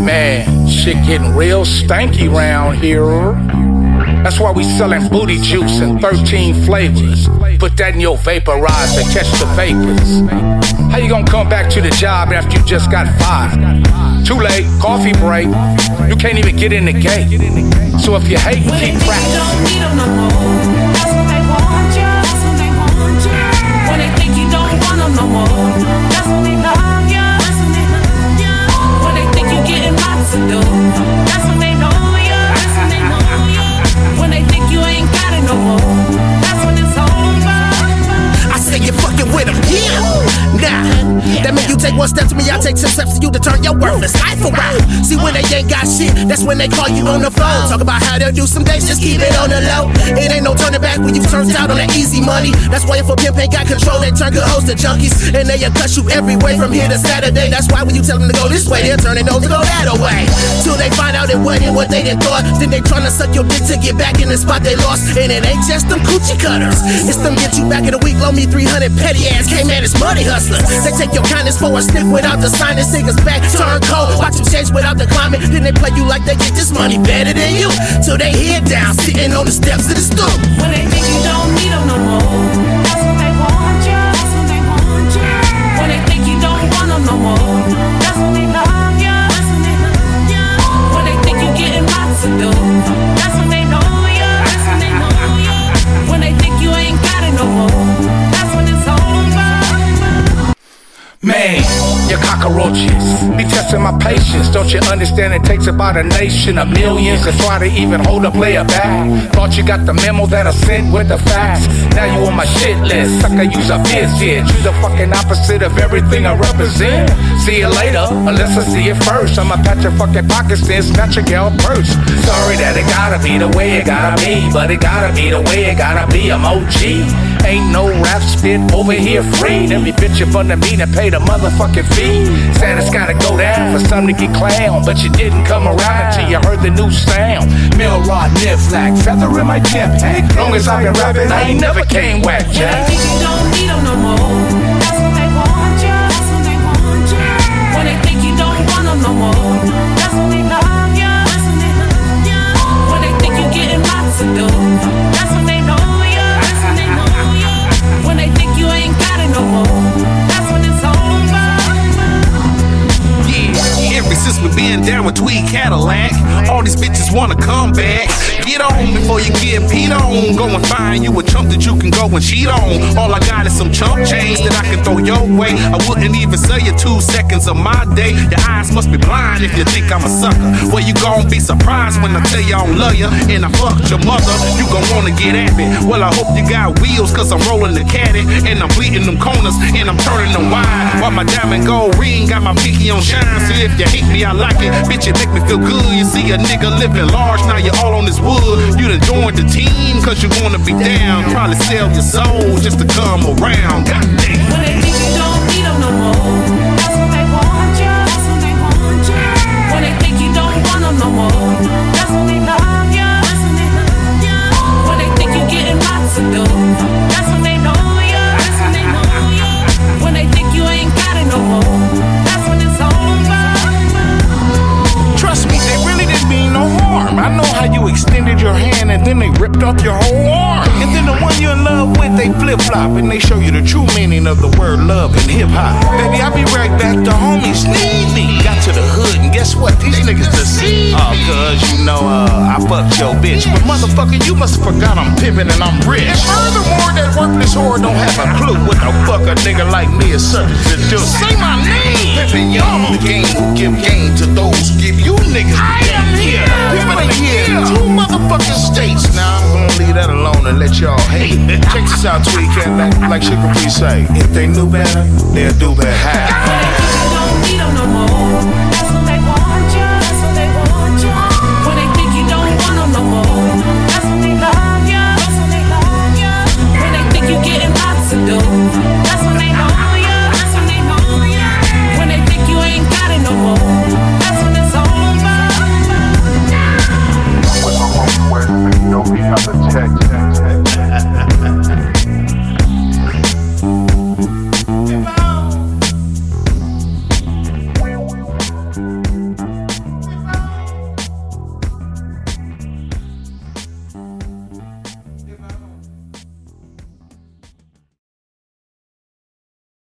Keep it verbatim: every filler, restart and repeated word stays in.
Man, shit getting real stanky round here. That's why we sellin' booty juice in thirteen flavors. Put that in your vaporizer, catch the vapors. How you gonna come back to the job after you just got fired? Too late, coffee break. You can't even get in the gate. So if you hate, keep practicing. Don't need them no more. That's when they want you. That's when they want you. When they think you don't want them no more. That's when they love you. That's when they love you. When they think you're getting lots to do. That's when they know you. That's when they know you. When they think you ain't got it no more. That's when it's over. I say you're fucking with them, yeah. Nah, that mean you take one step to me, I take ten steps to you to turn your worthless life around. See, when they ain't got shit, that's when they call you on the phone. Talk about how they'll do some days, just keep it on the low. It ain't no turning back when you turned out on that easy money. That's why if a pimp ain't got control, they turn good hoes to junkies. And they'll cut you every way from here to Saturday. That's why when you tell them to go this way, they'll turn their nose to go that way. Till they find out it wasn't what they done thought. Then they tryna suck your dick to get back in the spot they lost. And it ain't just them coochie cutters, it's them get you back in a week, loan me three hundred petty ass, came at it's money hustlers. They take your kindness for a stick without the sign. This niggas back, turn cold, watch them change without the climate. Then they play you like they get this money better than you. Till they head down, sitting on the steps of the stoop. When they think you don't need them no more. That's when they want you. That's when they want you. When they think you don't want them no more. That's when they love you. That's when they love you. When they think you're getting lots to do. That's when they know you. That's when they know you. When they think you ain't got it no more. That's when it's over. Man, you cockroaches be testing my patience. Don't you understand it takes about a nation of millions to try to even hold a player back? Thought you got the memo that I sent with the facts. Now you on my shit list. Sucker, use a visit. You the fucking opposite of everything I represent. See you later, unless I see it first. I'ma pat your fucking pockets then snatch your gal purse. Sorry that it gotta be the way it gotta be, but it gotta be the way it gotta be. I'm O G. Ain't no rap spit over here free. Every bitch in front of me that pay the motherfucking fee. Said it's gotta go down for some to get clown, but you didn't come around until you heard the new sound. Milrod, Niflack, feather in my jetpack. Long as I been rapping, I ain't never came whack, Jack. When they think you don't need them no more. That's when they want you. That's when they want you. When they think you don't want them no more. That's when they love you. That's when they love you. When they think you're getting lots to do. That's when they know you. That's when they know you. When they think you ain't got it no more. That's when it's over. Yeah, ever since we been down with Tweed Cadillac, all these bitches wanna come back. Get on before you get peed on. Go and find you a chump that you can go and cheat on. All I got is some chump change that I can throw your way. I wouldn't even sell you two seconds of my day. Your eyes must be blind if you think I'm a sucker. Well, you gon' be surprised when I tell you I don't love you. And I fucked your mother, you gon' wanna get at me. Well, I hope you got wheels, cause I'm rolling the caddy. And I'm bleeding them corners, and I'm turning them wide. While my diamond gold ring got my pinky on shine. So if you hate me, I like it. Bitch, it make me feel good. You see a nigga living large, now you all on this wood. You done joined the team, cause you wanna be down. Probably sell your soul just to come around. Goddamn. When they think you don't need them no more. That's when they want you. That's when they want you. When they think you don't want them no more. That's when they love you. That's when they love you. When they think you're getting lots to do. That's when they know you. That's when they know you. When they think you ain't got it no more. That's when it's over. Trust me, they really didn't mean no harm. I know how you extended your hand and then they ripped off your whole arm. And then the one you're in love with, they flip-flop and they show you the true meaning of the word love and hip-hop. Baby, I'll be right back. The homies need me. Got to the hood and guess what? These niggas deceived. Oh, cuz you know uh, I fucked your bitch. But motherfucker, you must have forgot I'm pimpin' and I'm rich. And furthermore, that worthless whore don't have a clue what the fuck a nigga like me is subject to do. Say my name. Pimpin' young, the game who give game to those who give you niggas. I am here. Pimpin' here. Two motherfucking states. Now I'm gonna leave that alone and let y'all hate. Check this out, Tweed Cadillac, like Sugar Free say. If they knew better, they'll do better.